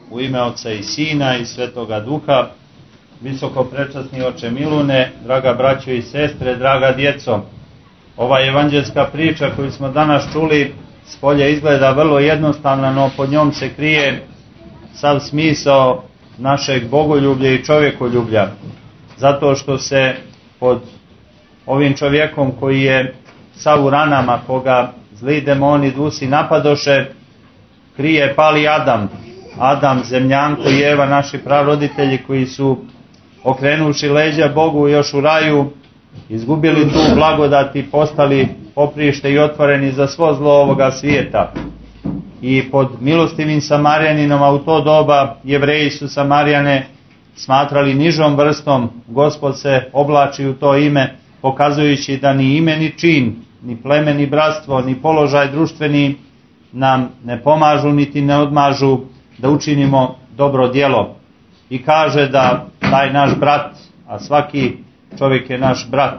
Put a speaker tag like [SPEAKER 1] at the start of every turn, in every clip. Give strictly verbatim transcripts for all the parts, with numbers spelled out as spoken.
[SPEAKER 1] U ime Oca i Sina i Svetoga Duha. Visoko prečasni oče Milune, draga braćo i sestre, draga djeco, ova evanđelska priča koju smo danas čuli spolje izgleda vrlo jednostavna, no pod njom se krije sav smisao našeg bogoljublja i čovjekoljublja, zato što se pod ovim čovjekom koji je sav u ranama, koga zli demoni dusi napadoše, krije pali Adam, Adam, zemljanko i Eva, naši praroditelji koji su okrenuši leđa Bogu još u raju, izgubili tu blagodat i postali poprište i otvoreni za svo zlo ovoga svijeta. I pod milostivim Samarijaninom, a u to doba Jevreji su Samarijane smatrali nižom vrstom, Gospod se oblači u to ime, pokazujući da ni ime, ni čin, ni pleme, ni bratstvo, ni položaj društveni nam ne pomažu niti ne odmažu da učinimo dobro djelo. I kaže da taj naš brat, a svaki čovjek je naš brat,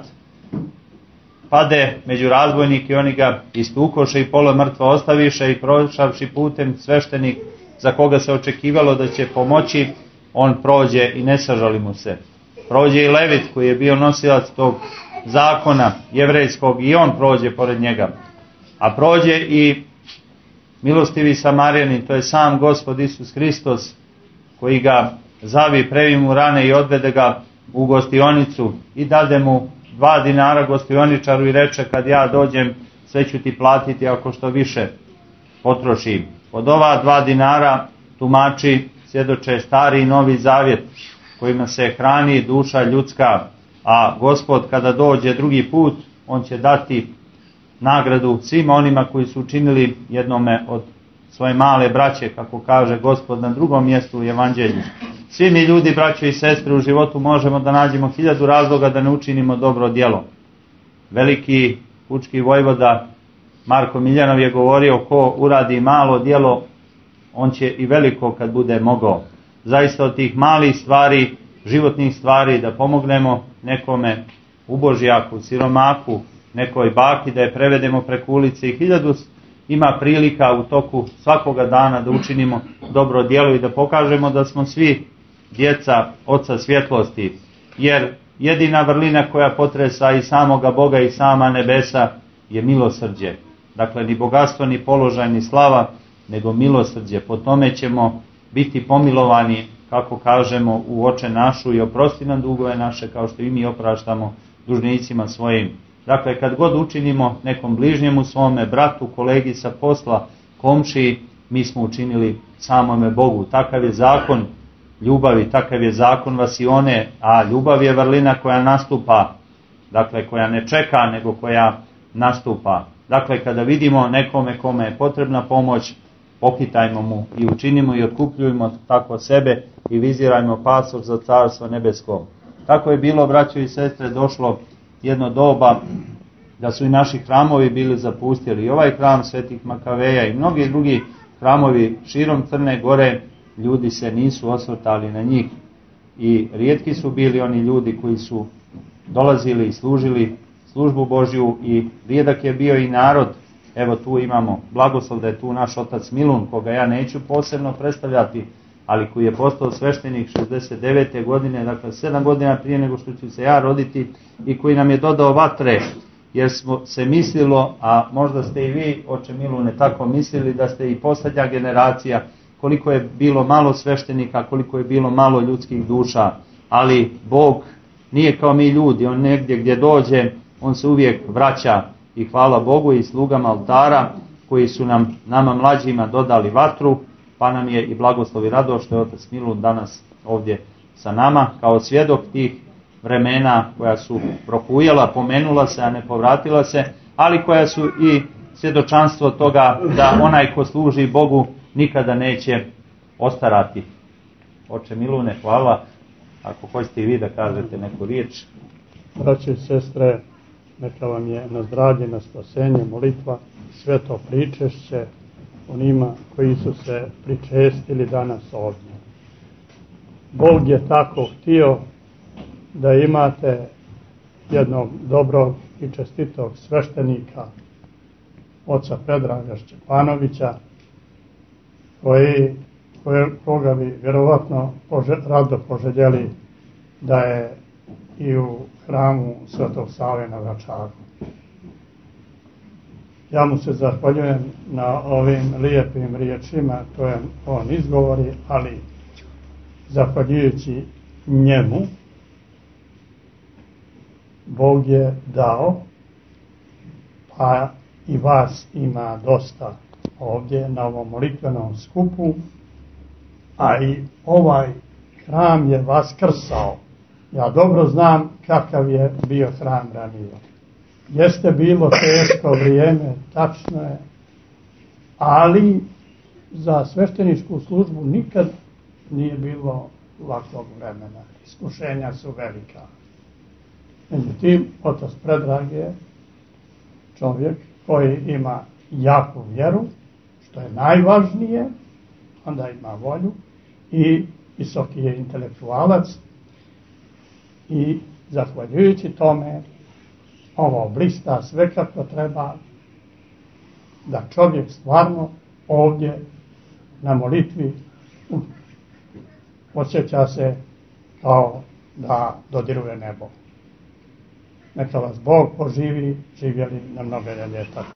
[SPEAKER 1] pade među razbojnike i oni ga istukoše i polo mrtvo ostaviše i prošavši putem sveštenik za koga se očekivalo da će pomoći, on prođe i ne sažali mu se. Prođe i Levit koji je bio nosilac tog zakona jevrejskog i on prođe pored njega. A prođe i milostivi Samarijanin, to je sam Gospod Isus Hristos, koji ga zavi, previ mu rane i odvede ga u gostionicu i dade mu dva dinara gostioničaru i reče: kad ja dođem sve ću ti platiti ako što više potrošim. Od ova dva dinara tumači svjedoče Stari i Novi Zavjet kojima se hrani duša ljudska, a Gospod kada dođe drugi put on će dati nagradu svima onima koji su učinili jednome od svoje male braće, kako kaže Gospod na drugom mjestu u Evanđelju. Svi mi ljudi, braćo i sestre, u životu možemo da nađemo hiljadu razloga da ne učinimo dobro djelo. Veliki pučki vojvoda Marko Miljanov je govorio: ko uradi malo djelo, on će i veliko kad bude mogao. Zaista od tih malih stvari, životnih stvari, da pomognemo nekome ubožjaku, siromaku, nekoj baki, da je prevedemo preko ulice, i hiljadu ima prilika u toku svakoga dana da učinimo dobro djelo i da pokažemo da smo svi djeca Oca svjetlosti. Jer jedina vrlina koja potresa i samoga Boga i sama nebesa je milosrđe. Dakle, ni bogatstvo, ni položaj, ni slava, nego milosrđe. Po tome ćemo biti pomilovani, kako kažemo u Oče našu, i oprosti nam dugove naše kao što i mi opraštamo dužnicima svojim. Dakle, kad god učinimo nekom bližnjemu svome, bratu, kolegi sa posla, komšiji, mi smo učinili samome Bogu. Takav je zakon ljubavi, takav je zakon vasione, a ljubav je vrlina koja nastupa, dakle koja ne čeka, nego koja nastupa. Dakle, kada vidimo nekome kome je potrebna pomoć, pohitajmo mu i učinimo i otkupljujemo tako sebe i vizirajmo pasoš za carstvo nebesko. Tako je bilo, braćo i sestre, došlo jedno doba da su i naši hramovi bili zapustili. I ovaj hram Svetih Makaveja i mnogi drugi hramovi širom Crne Gore, ljudi se nisu osvrtali na njih. I rijetki su bili oni ljudi koji su dolazili i služili službu Božju, i rijedak je bio i narod. Evo tu imamo blagoslov da je tu naš otac Milun, koga ja neću posebno predstavljati, ali koji je postao sveštenik šezdeset devete godine, dakle sedam godina prije nego što ću se ja roditi, i koji nam je dodao vatre, jer smo se mislilo, a možda ste i vi, oče Milune, tako mislili, da ste i posljednja generacija, koliko je bilo malo sveštenika, koliko je bilo malo ljudskih duša, ali Bog nije kao mi ljudi, on negdje gdje dođe, on se uvijek vraća, i hvala Bogu i slugama oltara koji su nam, nama mlađima, dodali vatru, pa nam je i blagoslov i radost što je otac Milun danas ovdje sa nama, kao svjedok tih vremena koja su prohujala, pomenula se, a ne povratila se, ali koja su i svjedočanstvo toga da onaj ko služi Bogu nikada neće ostarati. Oče Milune, hvala. Ako hoćete i vi da kažete neku riječ.
[SPEAKER 2] Braće i sestre, neka vam je na zdravlje, na spasenje, molitva, sve to pričešće onima koji su se pričestili danas ovdje. Bog je tako htio da imate jednog dobrog i čestitog sveštenika, oca Predraga Šćepanovića, koji koje, koga bi vjerovatno pože, rado poželjeli da je i u hramu Svetog Save na Vračaru. Ja mu se zahvaljujem na ovim lijepim riječima koje on izgovori, ali zahvaljujući njemu Bog je dao, pa i vas ima dosta ovdje na ovom molitvenom skupu, a i ovaj hram je vaskrsao. Ja dobro znam kakav je bio hram ranije. Jeste bilo teško vrijeme, tačno je, ali za svešteničku službu nikad nije bilo lakog vremena. Iskušenja su velika. Međutim, otac Predrag je čovjek koji ima jaku vjeru, što je najvažnije, onda ima volju i visoki je intelektualac i zahvaljujući tome ovo blista sve kako treba da čovjek stvarno ovdje na molitvi osjeća se kao da dodiruje nebo. Neka vas Bog poživi, živjeli na mnogo ljeta.